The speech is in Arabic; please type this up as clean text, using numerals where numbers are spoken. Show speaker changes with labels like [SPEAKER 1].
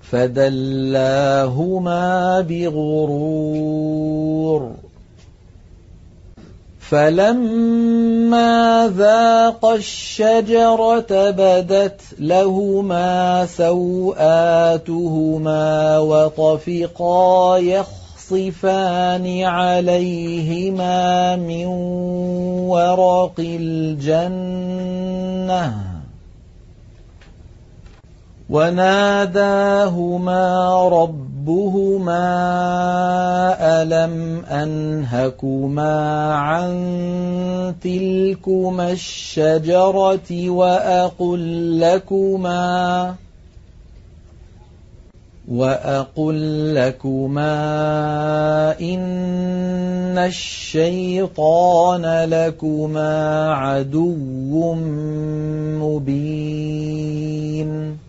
[SPEAKER 1] فدلاهما بغرور فلما ذاقا الشجرة بدت لهما سوآتهما وطفقا يخصفان عليهما من ورق الجنة وناداهما ربهما ألم أنهكما عن تلكما الشجرة وأقل لكما إن الشيطان لكما عدو مبين